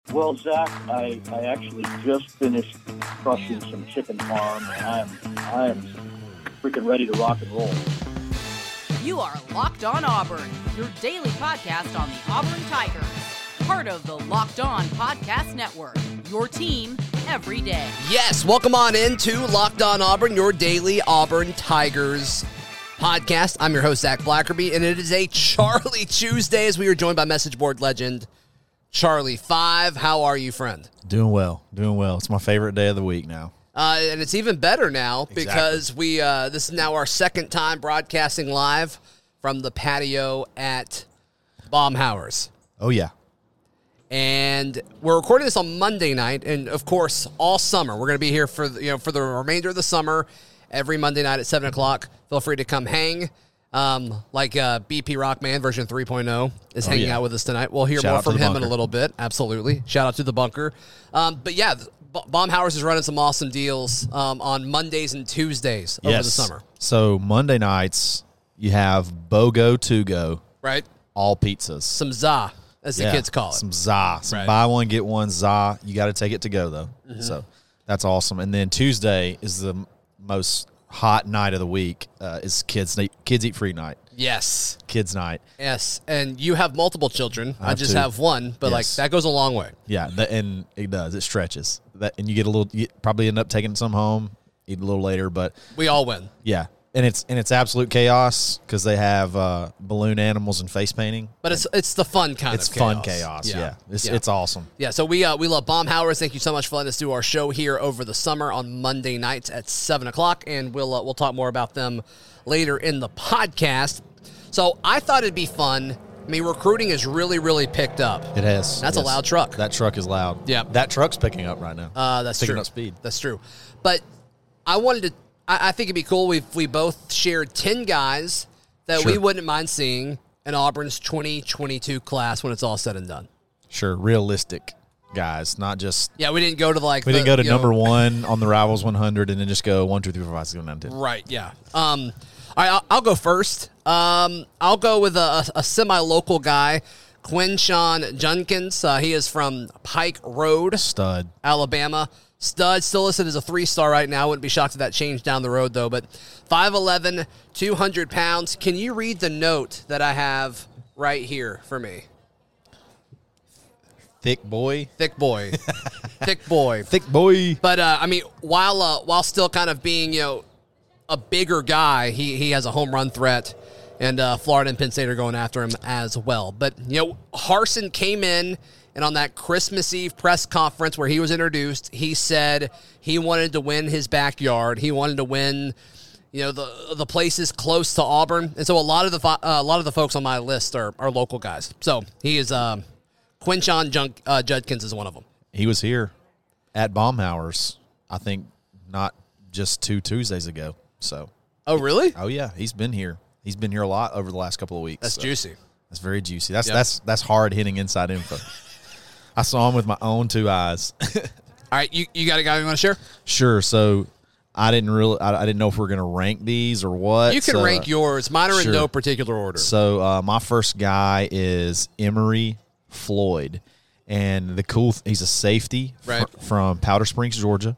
Well, Zach, I actually just finished crushing some chicken farm, and I am freaking ready to rock and roll. You are Locked On Auburn, your daily podcast on the Auburn Tigers. Part of the Locked On Podcast Network, your team every day. Yes, welcome on into Locked On Auburn, your daily Auburn Tigers podcast. I'm your host, Zach Blackerby, and it is a Charlie Tuesday as we are joined by message board legend Charlie 5. How are you, friend? Doing well. It's my favorite day of the week now. And it's even better now because this is now our second time broadcasting live from the patio at Baumhower's. Oh, yeah. And we're recording this on Monday night, and of course, all summer we're going to be here for the remainder of the summer. Every Monday night at 7 o'clock. Feel free to come hang. BP Rockman version 3.0 is hanging out with us tonight. We'll hear more from him in a little bit. Absolutely. Shout out to the bunker. But yeah, Baumhower's is running some awesome deals on Mondays and Tuesdays over the summer. So Monday nights, you have BOGO to go. Right. All pizzas. Some za, as the kids call it. Some za. Right. Buy one, get one za. You got to take it to go, though. Mm-hmm. So that's awesome. And then Tuesday is the most hot night of the week. Is kids eat free night. Yes. Kids night. Yes. And you have multiple children. I just have one, but that goes a long way. Yeah, and it does. It stretches. And you probably end up taking some home, eat a little later, but we all win. Yeah. And it's absolute chaos because they have balloon animals and face painting. But it's the fun kind of chaos. It's fun chaos, yeah. It's awesome. Yeah, so we love Baumhower's. Thank you so much for letting us do our show here over the summer on Monday nights at 7 o'clock, and we'll talk more about them later in the podcast. So I thought it'd be fun. I mean, recruiting has really, really picked up. It has. That's a loud truck. That truck is loud. Yeah. That truck's picking up right now. That's picking true. up speed. That's true. But I wanted to I think it'd be cool if we both shared 10 guys that we wouldn't mind seeing in Auburn's 2022 class when it's all said and done. Sure, realistic guys, not just... Yeah, we didn't go to didn't go to number one on the Rivals 100 and then just go 1, 2, 3, 4, 5, 6, 7, 8, 10. Right, yeah. All right, I'll go first. I'll go with a semi-local guy, Quinshon Judkins. He is from Pike Road. Stud. Alabama. Stud, still listed as a 3-star right now. Wouldn't be shocked if that changed down the road, though. But 5'11", 200 pounds. Can you read the note that I have right here for me? Thick boy. Thick boy. Thick boy. Thick boy. But, I mean, while still kind of being, a bigger guy, he has a home run threat. And Florida and Penn State are going after him as well. But, Harsin came in. And on that Christmas Eve press conference where he was introduced, he said he wanted to win his backyard. He wanted to win, the places close to Auburn. And so a lot of the folks on my list are local guys. So he is Quinshon Judkins is one of them. He was here at Baumhower's, I think, not just 2 Tuesdays ago. So. Oh, really? Oh yeah, he's been here. He's been here a lot over the last couple of weeks. That's juicy. That's very juicy. That's hard hitting inside info. I saw him with my own 2 eyes. All right, you got a guy you want to share? Sure. So I didn't know if we were going to rank these or what. You can rank yours. Mine are in no particular order. So my first guy is Emory Floyd, and he's a safety from Powder Springs, Georgia.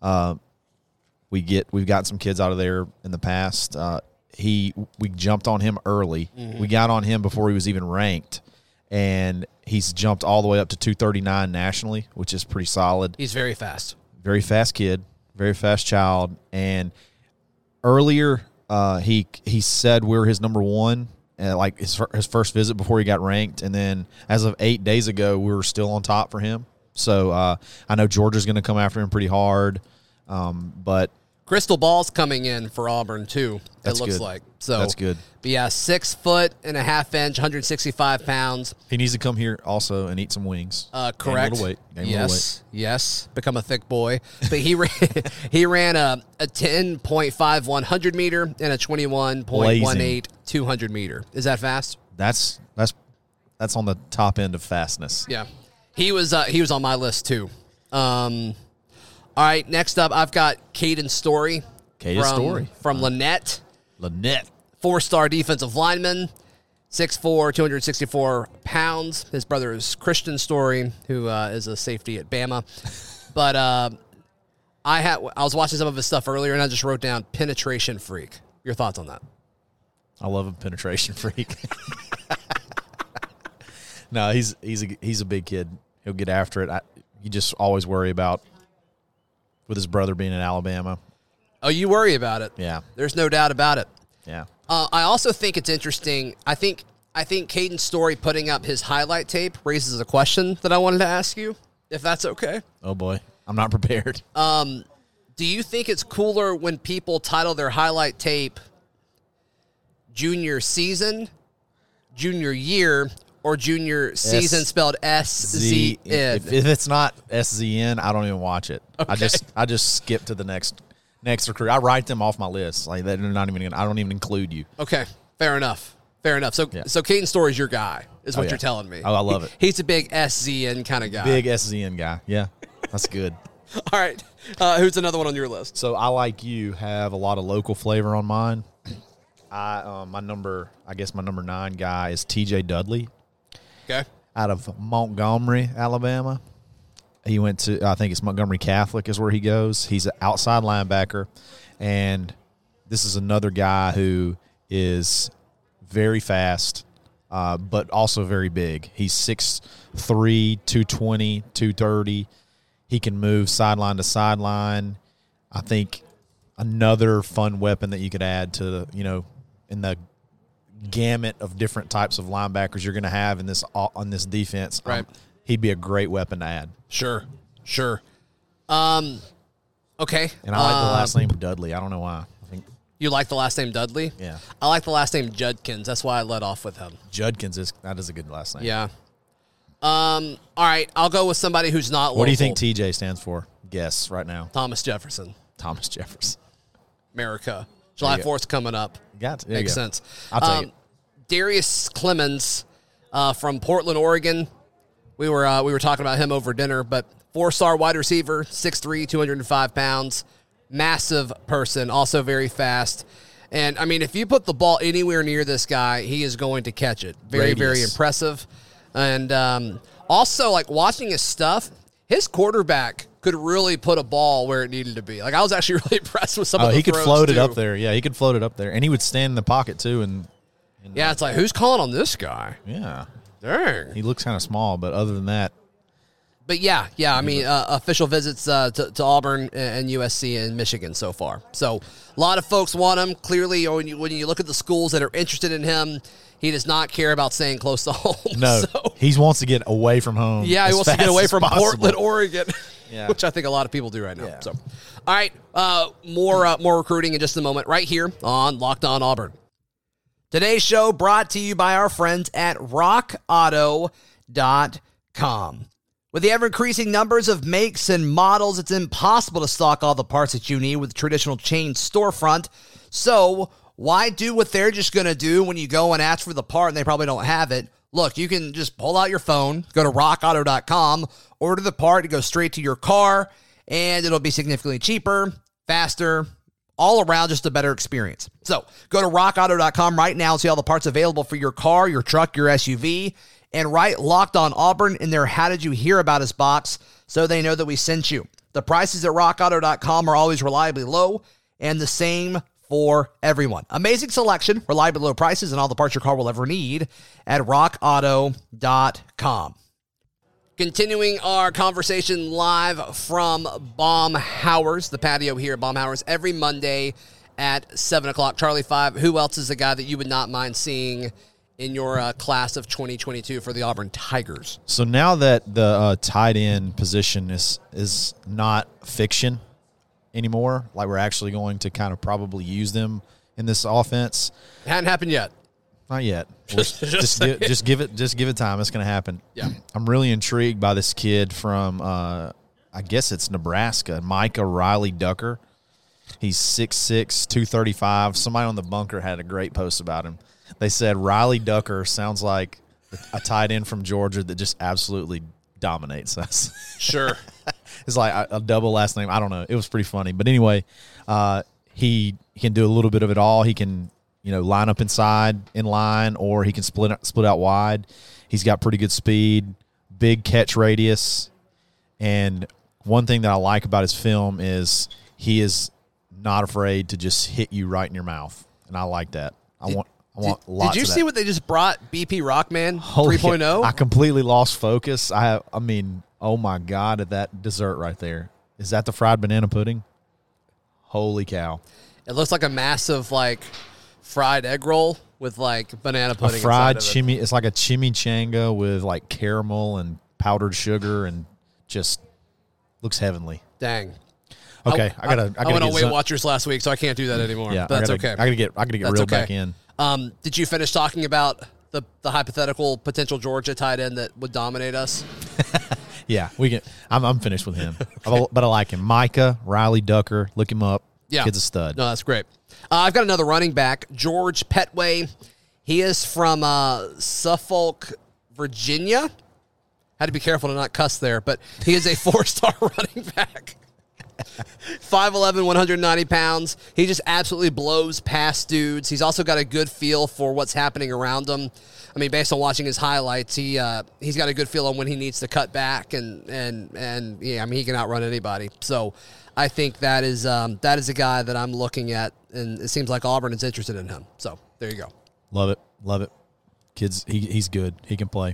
We've gotten some kids out of there in the past. We jumped on him early. Mm-hmm. We got on him before he was even ranked. And he's jumped all the way up to 239 nationally, which is pretty solid. He's very fast. Very fast kid, very fast child. And earlier, he said we were his number one, like his first visit before he got ranked. And then as of 8 days ago, we were still on top for him. So I know Georgia's going to come after him pretty hard, but Crystal Ball's coming in for Auburn, too, That's looks good. like. So that's good. But yeah, 6 foot and a half inch, 165 pounds. He needs to come here also and eat some wings. Correct. Gain a little weight. Yes. Become a thick boy. But he ran a 10.5 100 meter and a 21.18 200 meter. Is that fast? That's on the top end of fastness. Yeah. He was on my list, too. All right, next up, I've got Caden Story. From Lynette. 4 4-star defensive lineman. 6'4", 264 pounds. His brother is Christian Story, who is a safety at Bama. But I was watching some of his stuff earlier, and I just wrote down penetration freak. Your thoughts on that? I love a penetration freak. No, he's a big kid. He'll get after it. You just always worry about with his brother being in Alabama. Oh, you worry about it. Yeah. There's no doubt about it. Yeah. I also think it's interesting. I think Caden Story putting up his highlight tape raises a question that I wanted to ask you, if that's okay. Oh, boy. I'm not prepared. Do you think it's cooler when people title their highlight tape junior season, junior year, or junior season spelled SZN? If it's not SZN, I don't even watch it. Okay. I just skip to the next recruit. I write them off my list. Like they're not even. I don't even include you. Okay, fair enough. So Caden Story's your guy, is what you're telling me. Oh, I love it. He's a big SZN kind of guy. Big SZN guy. Yeah, that's good. All right, who's another one on your list? So I, like you, have a lot of local flavor on mine. My number 9 guy is T.J. Dudley. Okay. Out of Montgomery, Alabama. He went to, I think it's Montgomery Catholic is where he goes. He's an outside linebacker, and this is another guy who is very fast, but also very big. He's 6'3", 220, 230. He can move sideline to sideline. I think another fun weapon that you could add to, in the gamut of different types of linebackers you're going to have in this on this defense. Right. He'd be a great weapon to add. Sure. Okay. And I like the last name Dudley. I don't know why. I think You like the last name Dudley? Yeah. I like the last name Judkins. That's why I led off with him. Judkins is a good last name. Yeah. All right. I'll go with somebody who's not local. What do you think TJ stands for? Guess right now. Thomas Jefferson. Thomas Jefferson. America. July 4th coming up. Got it. Makes sense. I'll take it. Darius Clemens from Portland, Oregon. We were talking about him over dinner, but 4-star wide receiver, 6'3", 205 pounds, massive person, also very fast. And, I mean, if you put the ball anywhere near this guy, he is going to catch it. Very, very impressive. And also, like, watching his stuff, his quarterback could really put a ball where it needed to be. Like, I was actually really impressed with some of the he could throws, float it too. up there. Yeah, he could float it up there. And he would stand in the pocket, too. And yeah, it's like, who's calling on this guy? Yeah. Dang. He looks kind of small, but other than that. But yeah, I mean, official visits to Auburn and USC and Michigan so far. So a lot of folks want him. Clearly, when you look at the schools that are interested in him, he does not care about staying close to home. No, so, he wants to get away from home. Yeah, he wants to get away from Portland, Oregon, yeah. which I think a lot of people do right now. Yeah. So, all right, more recruiting in just a moment right here on Locked On Auburn. Today's show brought to you by our friends at RockAuto.com. With the ever-increasing numbers of makes and models, it's impossible to stock all the parts that you need with a traditional chain storefront. So why do what they're just going to do when you go and ask for the part and they probably don't have it? Look, you can just pull out your phone, go to RockAuto.com, order the part, it goes straight to your car, and it'll be significantly cheaper, faster, all around just a better experience. So go to RockAuto.com right now and see all the parts available for your car, your truck, your SUV, and write Locked On Auburn in their How Did You Hear About Us box so they know that we sent you. The prices at RockAuto.com are always reliably low and the same for everyone. Amazing selection, reliably low prices, and all the parts your car will ever need at RockAuto.com. Continuing our conversation live from Baumhauer's, the patio here at Baumhauer's, every Monday at 7 o'clock. Charlie 5, who else is the guy that you would not mind seeing in your class of 2022 for the Auburn Tigers? So now that the tight end position is not fiction anymore, like we're actually going to kind of probably use them in this offense. It hadn't happened yet. Not yet. Just give it time. It's going to happen. Yeah. I'm really intrigued by this kid from I guess it's Nebraska, Micah Riley Ducker. He's 6'6", 235. Somebody on the bunker had a great post about him. They said Riley Ducker sounds like a tight end from Georgia that just absolutely dominates us. Sure. It's like a double last name. I don't know. It was pretty funny. But anyway, he can do a little bit of it all. He can, line up inside in line, or he can split out wide. He's got pretty good speed, big catch radius, and one thing that I like about his film is he is not afraid to just hit you right in your mouth, and I like that. I want lots of that. Did you see what they just brought? BP Rockman Holy 3.0? I completely lost focus. I mean, oh my God, at that dessert right there. Is that the fried banana pudding? Holy cow. It looks like a massive, like, fried egg roll with, like, banana pudding A fried inside of it. it's like a chimichanga with, like, caramel and powdered sugar, and just looks heavenly. Dang. Okay, I went on Weight Watchers last week, so I can't do that anymore. Yeah, but that's okay. I gotta get reeled back in. Did you finish talking about the hypothetical potential Georgia tight end that would dominate us? Yeah, we can. I'm finished with him, but I like him. Micah Riley Ducker, look him up. Yeah, kid's a stud. No, that's great. I've got another running back, George Petway. He is from Suffolk, Virginia. Had to be careful to not cuss there, but he is a 4-star running back. 5'11", 190 pounds. He just absolutely blows past dudes. He's also got a good feel for what's happening around him. I mean, based on watching his highlights, he's got a good feel on when he needs to cut back, and yeah, I mean, he can outrun anybody. So I think that is a guy that I'm looking at, and it seems like Auburn is interested in him. So there you go. Love it. Kids, he's good. He can play.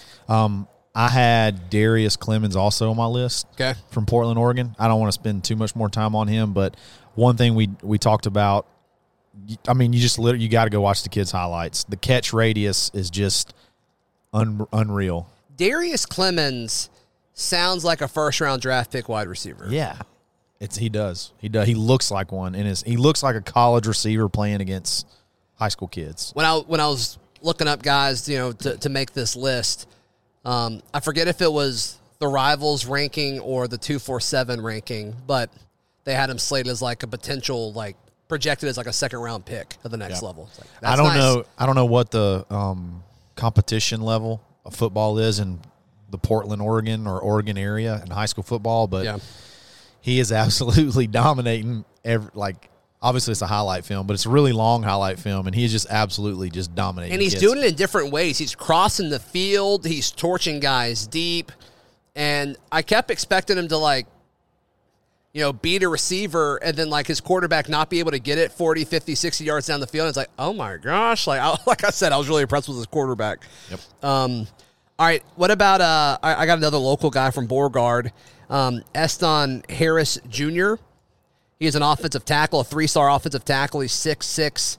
I had Darius Clemens also on my list. Okay. From Portland, Oregon. I don't want to spend too much more time on him, but one thing we talked about, I mean, you got to go watch the kid's highlights. The catch radius is just unreal. Darius Clemens sounds like a first-round draft pick wide receiver. Yeah. He does. He looks like one, and he looks like a college receiver playing against high school kids. When I was looking up guys, to make this list, I forget if it was the Rivals ranking or the 247 ranking, but they had him slated as like a potential, like projected as like a second-round pick at the next level. It's like, that's nice. I don't know what the competition level of football is in the Portland, Oregon or Oregon area in high school football, but he is absolutely dominating. Obviously, it's a highlight film, but it's a really long highlight film, and he's just absolutely just dominating. And he's doing it in different ways. He's crossing the field. He's torching guys deep. And I kept expecting him to, beat a receiver and then, his quarterback not be able to get it 40, 50, 60 yards down the field. And it's like, oh, my gosh. Like I said, I was really impressed with his quarterback. Yep. All right, what about I got another local guy from Beauregard, Eston Harris Jr., He's an offensive tackle, a 3-star offensive tackle. He's 6'6",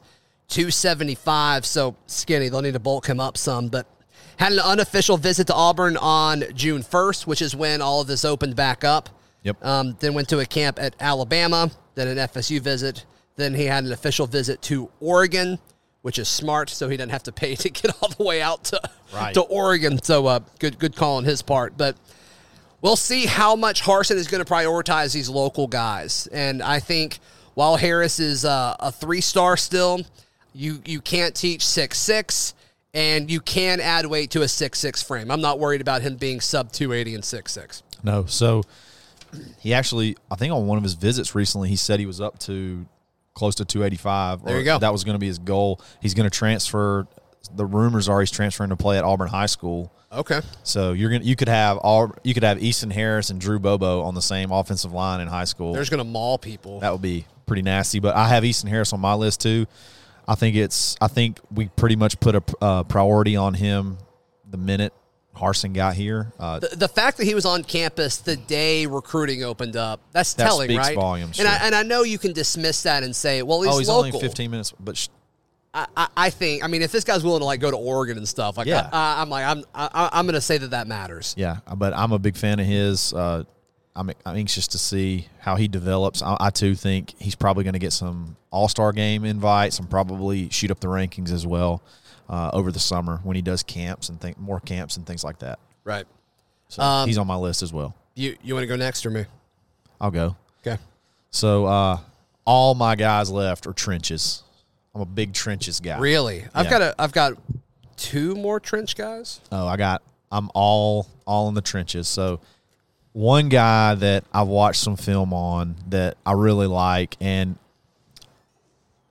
275, so skinny. They'll need to bulk him up some. But had an unofficial visit to Auburn on June 1st, which is when all of this opened back up. Yep. Then went to a camp at Alabama, then an FSU visit. Then he had an official visit to Oregon, which is smart, so he didn't have to pay to get all the way out to Oregon. So good call on his part. But we'll see how much Harsin is going to prioritize these local guys. And I think while Harris is a 3-star still, you can't teach 6'6", and you can add weight to a 6'6" frame. I'm not worried about him being sub 280 and 6'6". No, so he actually, I think on one of his visits recently, he said he was up to close to 285. There you go. That was going to be his goal. He's going to transfer. The rumors are he's transferring to play at Auburn High School. Okay. So you could have Easton Harris and Drew Bobo on the same offensive line in high school. They're just going to maul people. That would be pretty nasty. But I have Easton Harris on my list too. I think we pretty much put a priority on him the minute Harsin got here. The fact that he was on campus the day recruiting opened up, that's telling, speaks right? volumes. And, sure. I know you can dismiss that and say, well, he's local. local. Only 15 minutes, but I think, if this guy's willing to go to Oregon and stuff, I'm going to say that matters. Yeah, but I'm a big fan of his. I'm anxious to see how he develops. I too think he's probably going to get some All-Star game invites and probably shoot up the rankings as well over the summer when he does camps and more camps and things like that. Right. So he's on my list as well. You want to go next or me? I'll go. Okay. So all my guys left are trenches. I'm a big trenches guy. Really? Yeah. I've got 2 more trench guys. Oh, I'm all in the trenches. So one guy that I've watched some film on that I really like, and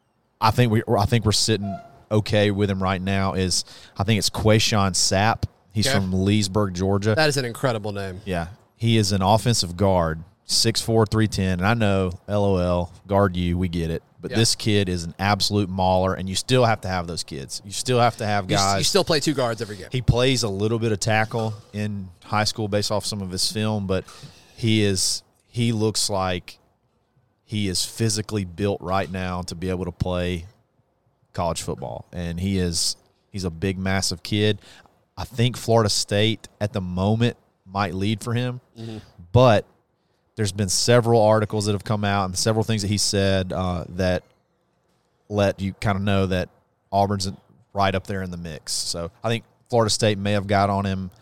I think we're sitting okay with him right now. Is I think it's Quayshawn Sapp. He's from Leesburg, Georgia. That is an incredible name. Yeah, he is an offensive guard, 6'4", 310. And I know, LOL, guard you, we get it. But this kid is an absolute mauler, and you still have to have those kids. You still have to have guys. You still play 2 guards every game. He plays a little bit of tackle in high school based off some of his film, but he looks like he is physically built right now to be able to play college football. And he's a big, massive kid. I think Florida State at the moment might lead for him, but there's been several articles that have come out and several things that he said that let you kind of know that Auburn's right up there in the mix. So I think Florida State may have got on him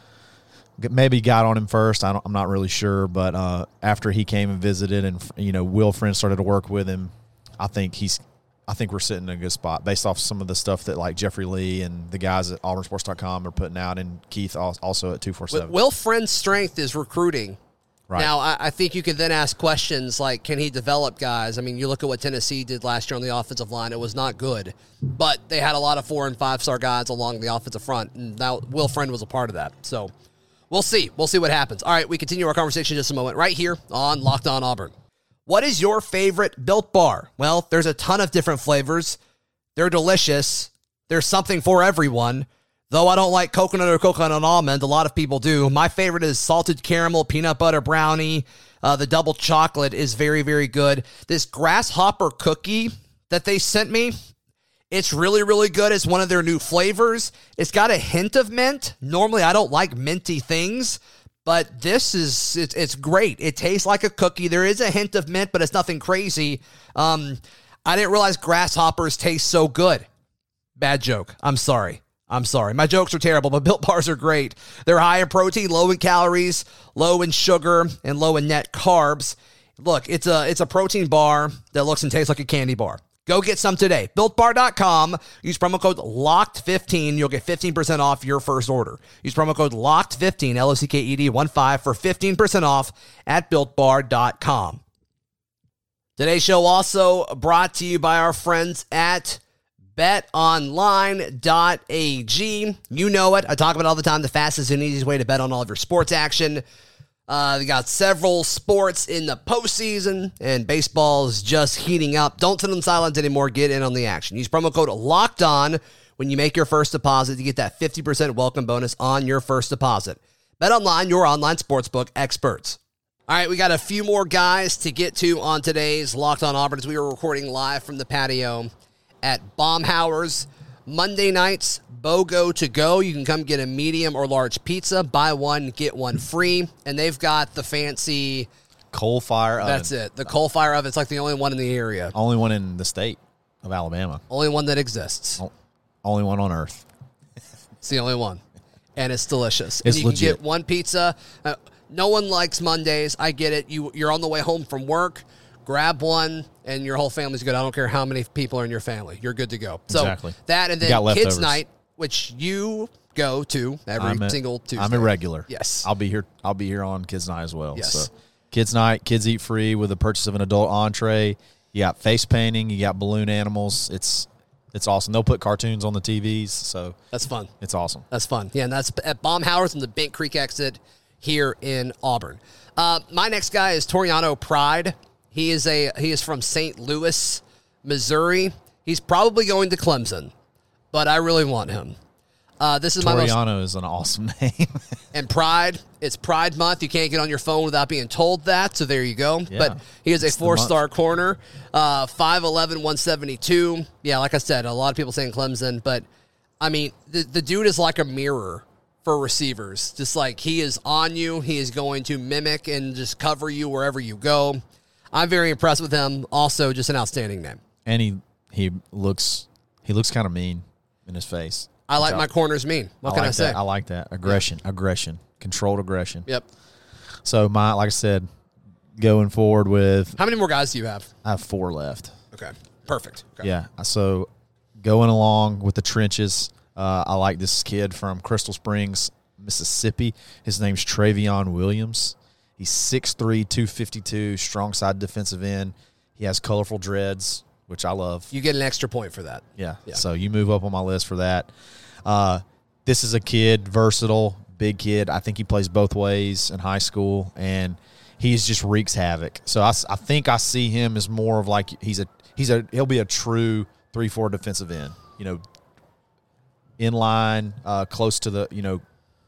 first. I'm not really sure, but after he came and visited, and Will Friend started to work with him, I think we're sitting in a good spot based off some of the stuff that like Jeffrey Lee and the guys at AuburnSports.com are putting out, and Keith also at 247. Will Friend's strength is recruiting. Right. Now, I think you can then ask questions like, can he develop guys? I mean, you look at what Tennessee did last year on the offensive line. It was not good, but they had a lot of 4- and 5-star guys along the offensive front, and now Will Friend was a part of that. So we'll see. We'll see what happens. All right, we continue our conversation in just a moment right here on Locked On Auburn. What is your favorite Built Bar? Well, there's a ton of different flavors. They're delicious. There's something for everyone. Though I don't like coconut or coconut almond, a lot of people do. My favorite is salted caramel, peanut butter brownie. The double chocolate is very, very good. This grasshopper cookie that they sent me, it's really, really good. It's one of their new flavors. It's got a hint of mint. Normally, I don't like minty things, but it's great. It tastes like a cookie. There is a hint of mint, but it's nothing crazy. I didn't realize grasshoppers taste so good. Bad joke. I'm sorry. My jokes are terrible, but Built Bars are great. They're high in protein, low in calories, low in sugar, and low in net carbs. Look, it's a protein bar that looks and tastes like a candy bar. Go get some today. BuiltBar.com. Use promo code LOCKED15. You'll get 15% off your first order. Use promo code LOCKED15, LOCKED15, for 15% off at BuiltBar.com. Today's show also brought to you by our friends at BetOnline.ag. You know it. I talk about it all the time. The fastest and easiest way to bet on all of your sports action. We got several sports in the postseason, and baseball is just heating up. Don't sit on silent anymore. Get in on the action. Use promo code LOCKEDON when you make your first deposit to get that 50% welcome bonus on your first deposit. BetOnline, your online sportsbook experts. All right, we got a few more guys to get to on today's Locked On Auburn as we are recording live from the patio at Baumhauer's. Monday nights, BOGO to go. You can come get a medium or large pizza. Buy one, get one free. And they've got the fancy coal fire oven. That's it. The coal fire oven. It's like the only one in the area. Only one in the state of Alabama. Only one that exists. Only one on earth. It's the only one. And it's delicious. It's and you legit. can get one pizza. No one likes Mondays. I get it. You're on the way home from work. Grab one, and your whole family's good. I don't care how many people are in your family. You're good to go. So exactly. That, and then Kids Night, which you go to every single Tuesday. I'm a regular. Yes. I'll be here on Kids Night as well. Yes. So Kids Night, kids eat free with the purchase of an adult entree. You got face painting. You got balloon animals. It's awesome. They'll put cartoons on the TVs. So that's fun. It's awesome. That's fun. Yeah, and that's at Baumhauer's on the Bent Creek exit here in Auburn. My next guy is Toriano Pride. He is from St. Louis, Missouri. He's probably going to Clemson, but I really want him. This is Toriano is an awesome name. And Pride, it's Pride Month. You can't get on your phone without being told that, so there you go. Yeah, but he is a 4-star corner, 5'11", 172. Yeah, like I said, a lot of people saying Clemson, but, I mean, the dude is like a mirror for receivers. Just like he is on you, he is going to mimic and just cover you wherever you go. I'm very impressed with him. Also, just an outstanding name. And he looks kind of mean in his face. I like my corners mean. What can I say? I like that. Aggression. Controlled aggression. Yep. So, like I said, going forward with... How many more guys do you have? I have 4 left. Okay. Perfect. Okay. Yeah. So, going along with the trenches, I like this kid from Crystal Springs, Mississippi. His name's Travion Williams. He's 6'3", 252, strong side defensive end. He has colorful dreads, which I love. You get an extra point for that. Yeah. So you move up on my list for that. This is a kid, versatile, big kid. I think he plays both ways in high school, and he's just wreaks havoc. So I think I see him as more of like he'll be a true 3-4 defensive end. You know, in line, close to the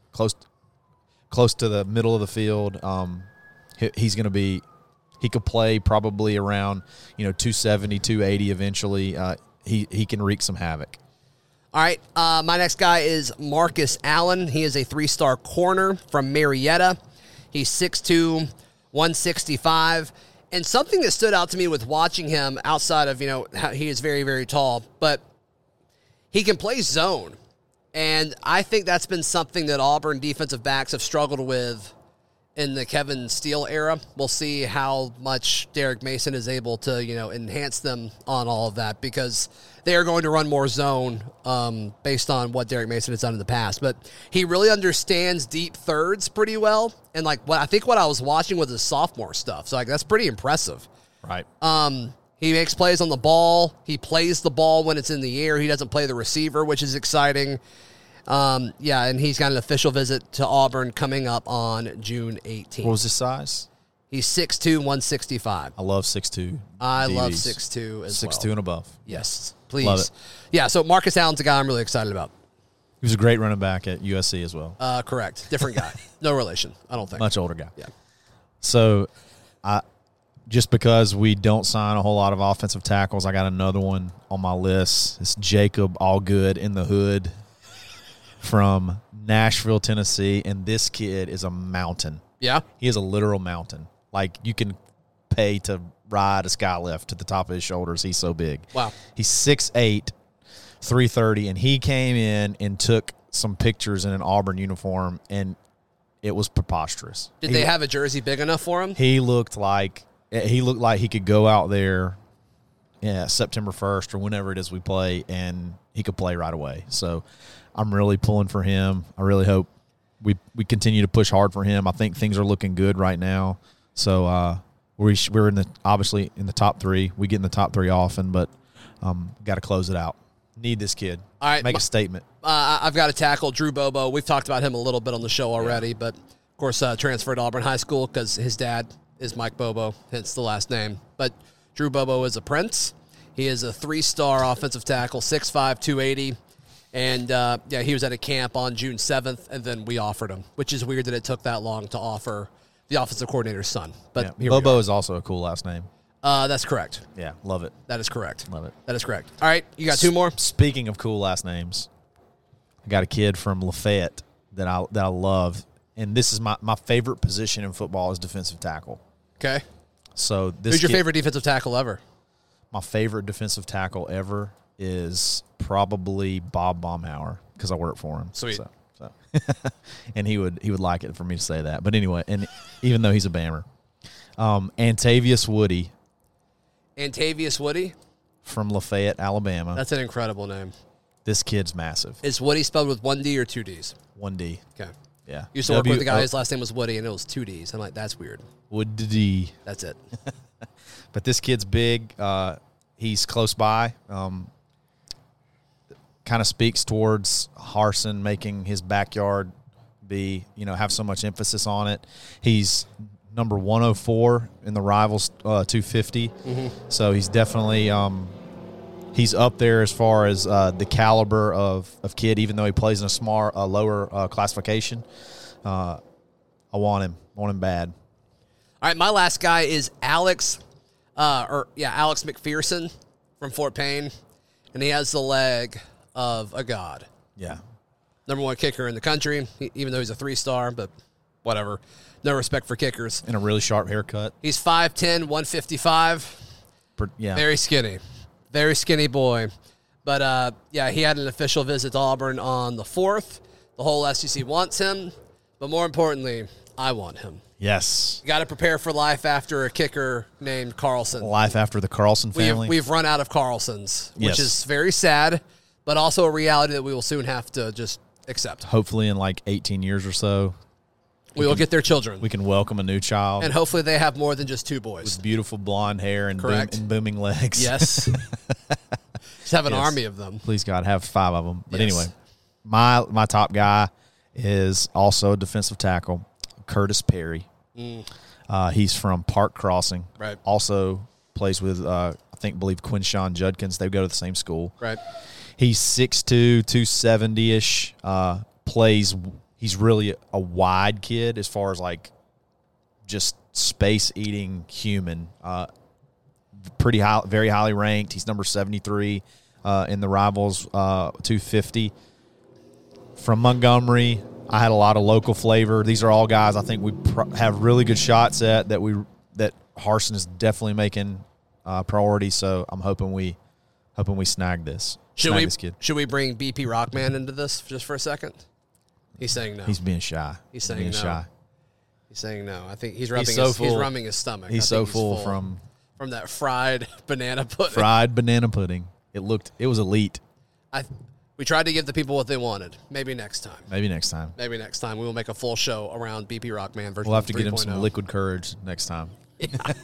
close to the middle of the field. He's going to be. He could play probably around 270, 280 eventually. He can wreak some havoc. All right, my next guy is Marcus Allen. He is a 3-star corner from Marietta. He's 6'2", 165. And something that stood out to me with watching him outside of, how he is very, very tall, but he can play zone. And I think that's been something that Auburn defensive backs have struggled with in the Kevin Steele era. We'll see how much Derek Mason is able to, enhance them on all of that, because they are going to run more zone based on what Derek Mason has done in the past. But he really understands deep thirds pretty well. And what I was watching was his sophomore stuff. So that's pretty impressive. Right. He makes plays on the ball. He plays the ball when it's in the air. He doesn't play the receiver, which is exciting. And he's got an official visit to Auburn coming up on June 18th. What was his size? He's 6'2", 165. I love 6'2". I love DBs. 6'2" as well. 6'2" and above. Yes, please. Love it. Yeah, so Marcus Allen's a guy I'm really excited about. He was a great running back at USC as well. Correct. Different guy. No relation, I don't think. Much older guy. Yeah. So, just because we don't sign a whole lot of offensive tackles, I got another one on my list. It's Jacob Allgood in the Hood from Nashville, Tennessee, and this kid is a mountain. Yeah? He is a literal mountain. Like, you can pay to ride a skylift to the top of his shoulders. He's so big. Wow. He's 6'8", 330, and he came in and took some pictures in an Auburn uniform, and it was preposterous. Did they have a jersey big enough for him? He looked like he could go out there September 1st or whenever it is we play, and he could play right away. So I'm really pulling for him. I really hope we continue to push hard for him. I think things are looking good right now. So we're obviously in the top 3. We get in the top 3 often, but got to close it out. Need this kid. All right, make a statement. I've got to tackle Drew Bobo. We've talked about him a little bit on the show already, but of course transferred to Auburn High School because his dad is Mike Bobo, hence the last name. But Drew Bobo is a prince. He is a 3-star offensive tackle, 6'5", 280. And, he was at a camp on June 7th, and then we offered him, which is weird that it took that long to offer the offensive coordinator's son. But Bobo is also a cool last name. That's correct. Yeah, love it. That is correct. Love it. That is correct. All right, you got 2 more? Speaking of cool last names, I got a kid from Lafayette that I love, and this is my favorite position in football is defensive tackle. Okay. So who's your favorite defensive tackle ever? My favorite defensive tackle ever is probably Bob Baumhauer because I work for him. Sweet. So. And he would like it for me to say that. But anyway, and even though he's a Bammer, Antavius Woody. Antavius Woody? From Lafayette, Alabama. That's an incredible name. This kid's massive. Is Woody spelled with 1 D or 2 Ds? 1 D. Okay. Yeah. Used to work with a guy, his last name was Woody, and it was 2 Ds. I'm like, that's weird. Woody. That's it. But this kid's big. He's close by. Kind of speaks towards Harsin making his backyard have so much emphasis on it. He's number 104 in the Rivals 250. Mm-hmm. So he's definitely he's up there as far as the caliber of kid, even though he plays in a lower classification. I want him bad. All right, my last guy is Alex McPherson from Fort Payne, and he has the leg of a god. Yeah. Number 1 kicker in the country, even though he's a 3-star, but whatever. No respect for kickers. And a really sharp haircut. He's 5'10", 155. Yeah. Very skinny. Very skinny boy. But, he had an official visit to Auburn on the 4th. The whole SEC wants him. But more importantly, I want him. Yes. You got to prepare for life after a kicker named Carlson. Life after the Carlson family. We've run out of Carlsons, which yes. is very sad, but also a reality that we will soon have to just accept. Hopefully in like 18 years or so. We will get their children. We can welcome a new child. And hopefully they have more than just 2 boys. With beautiful blonde hair and, Correct. Booming legs. Yes. Just have an army of them. Please, God, have 5 of them. But Yes. anyway, my top guy is also a defensive tackle, Curtis Perry. He's from Park Crossing. Right. Also plays with, believe Quinshawn Judkins. They go to the same school. Right. He's 6'2", 270-ish. He's really a wide kid as far as like just space-eating human. Pretty high, very highly ranked. He's number 73 in the Rivals 250. From Montgomery, I had a lot of local flavor. These are all guys I think we have really good shots at that Harsin is definitely making priority. So I'm hoping we snag this. This kid. Should we bring BP Rockman into this just for a second? He's saying no. He's being shy. He's saying no. Shy. He's saying no. I think he's rubbing he's rubbing his stomach. He's so full from that fried banana pudding. Fried banana pudding. It was elite. We tried to give the people what they wanted. Maybe next time. Maybe next time. We will make a full show around BP Rockman version. We'll have to get him 3.0. some liquid courage next time. Yeah,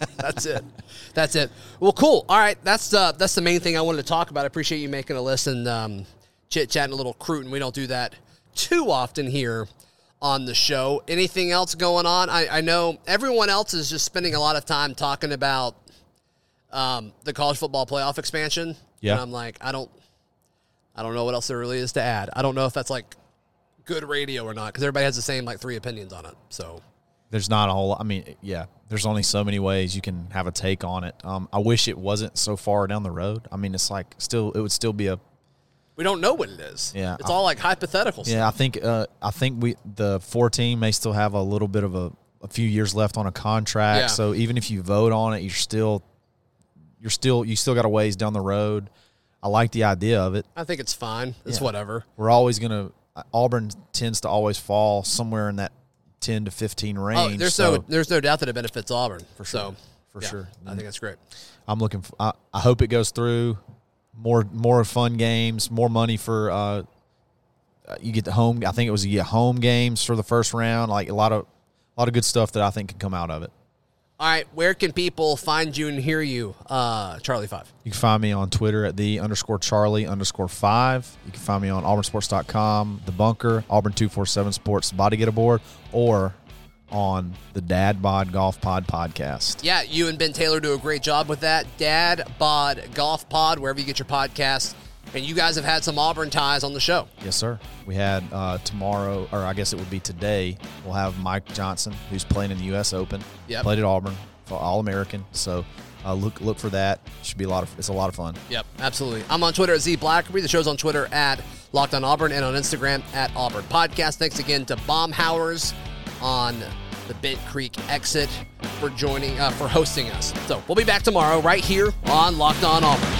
that's it. Well, cool. All right, that's the main thing I wanted to talk about. I appreciate you making a list and chit-chatting a little Cruton. We don't do that too often here on the show. Anything else going on? I know everyone else is just spending a lot of time talking about the college football playoff expansion. Yeah. And I'm like, I don't know what else there really is to add. I don't know if that's like good radio or not because everybody has the same like 3 opinions on it. So there's not a whole lot. I mean, yeah, there's only so many ways you can have a take on it. I wish it wasn't so far down the road. I mean, it's like it would still be we don't know what it is. Yeah. It's all like hypothetical stuff. Yeah, I think the 4 team may still have a little bit of a few years left on a contract. Yeah. So even if you vote on it, you still got a ways down the road. I like the idea of it. I think it's fine. It's whatever. We're always Auburn tends to always fall somewhere in that 10 to 15 range. Oh, there's no doubt that it benefits Auburn. For sure. For sure. I think that's great. I'm looking for, I hope it goes through. More fun games, more money for you get the home. I think you get home games for the first round. Like a lot of good stuff that I think can come out of it. All right, where can people find you and hear you, Charlie 5? You can find me on Twitter at _Charlie_5. You can find me on auburnsports.com, The Bunker, Auburn 247 Sports, Body Get Aboard, or on the Dad Bod Golf Pod podcast. Yeah, you and Ben Taylor do a great job with that. Dad Bod Golf Pod, wherever you get your podcasts. And you guys have had some Auburn ties on the show. Yes, sir. We had tomorrow, or I guess it would be today, we'll have Mike Johnson, who's playing in the U.S. Open. Yep. Played at Auburn, for All-American. So look for that. It's a lot of fun. Yep, absolutely. I'm on Twitter at Z Blackerby. The show's on Twitter at Locked on Auburn and on Instagram at Auburn Podcast. Thanks again to Baumhauers on the Bent Creek exit for hosting us. So we'll be back tomorrow right here on Locked on Auburn.